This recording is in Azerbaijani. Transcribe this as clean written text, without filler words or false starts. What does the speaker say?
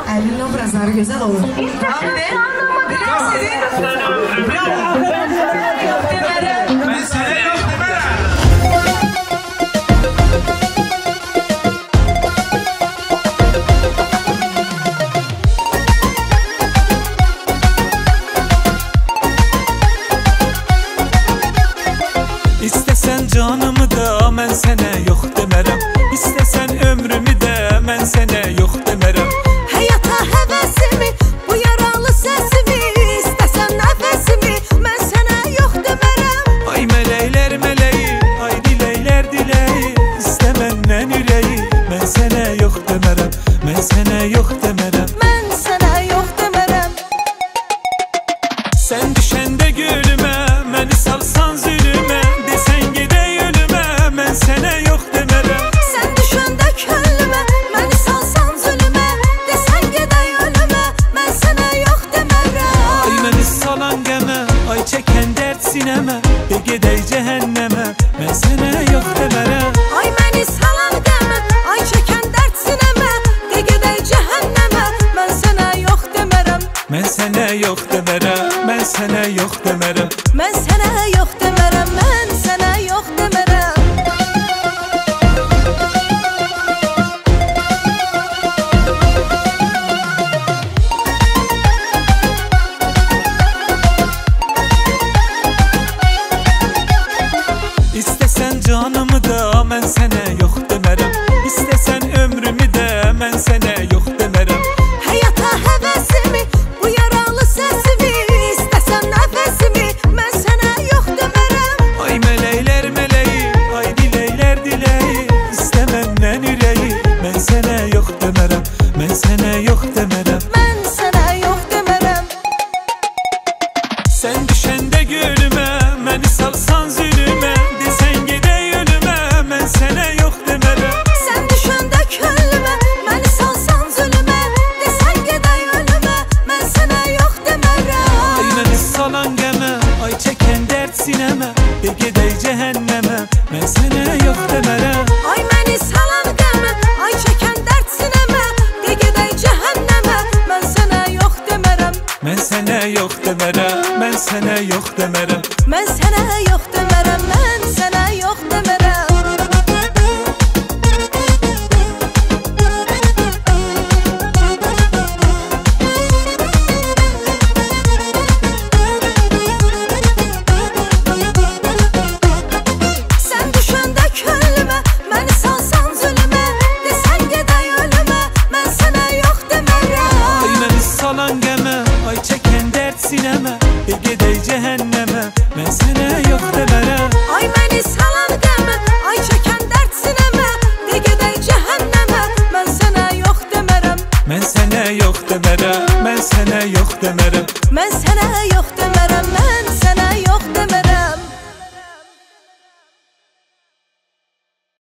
Əlinin obrazları gözəl olur. Abi de, biraz edin. Bravo. Ben sana yok demerəm. İstəsən canımı da mən sənə yox demərəm. İstəsən ömrümü də mən sənə yox demərəm. Həyata həvəsimi, bu yaralı səsimi, istəsən nəfəsimi, mən sənə yox demərəm. Ay mələklər mələyi, ay diləklər diləyi, istə məndən ürəyi, mən sənə yox demərəm. Mən sənə yox demərəm. Mən sənə yox demərəm. Sən düşəndə gülümə, məni salsan zülümə, desən gedək ölümə, mən sənə yox demərəm. Sən düşəndə könlümə, məni salsan zülümə, desən gedək ölümə, mən sənə yox demərəm. Ay məni salan qəmə, ay çəkən dərd sinəmə, de gedək cəhənnəmə, mən sənə yox demərəm. Ay məni salan qəmə, ay çəkən dərd sinəmə, de gedək cəhənnəmə, mən sənə yox demərəm. Mən sənə yox demərəm, mən sənə yox demərəm. Mən sənə yox demərəm, mən sənə yox demərəm. İstəsən canımı da mən sənə yox demərəm. İstəsən ömrümü də mən sənə yox demərəm. Həyata həvəsimi, bu yaralı səsimi, istəsən nəfəsimi, mən sənə yox demərəm. Ay mələklər mələyi, ay diləklər diləyi, istə məndən ürəyi, mən sənə yox demərəm. Mən sənə yox demərəm. Mən sənə yox demərəm. Sən düşəndə gülümə, məni salsan zülümə, desən gedək ölümə, mən sənə yox demərəm. Sən düşəndə könlümə, məni salsan zülümə, desən gedək ölümə, mən sənə yox demərəm. Ay məni salan qəmə, ay çəkən dərd sinəmə, de gedək cəhənnəmə, mən sənə yox demərəm. Ay məni salan qəmə, ay çəkən dərd sinəmə, de gedək cəhənnəmə, mən sənə yox demərəm. Mən sənə yox demərəm, mən sənə yox demərəm. Mən sənə yox demərəm, mən sənə yox demərəm. Sən düşəndə könlümə, məni salsan zülümə, desən gedək ölümə, mən sənə yox demərəm. Ay məni salan qəmə, ay çəkən dərd sinəmə, de gedək cəhənnəmə, mən sənə yox demərəm. Ay məni salan qəmə, ay çəkən dərd sinəmə, de gedək cəhənnəmə, mən sənə yox demərəm. Mən sənə yox demərəm, mən sənə yox demərəm. Mən sənə yox demərəm, mən sənə yox demərəm.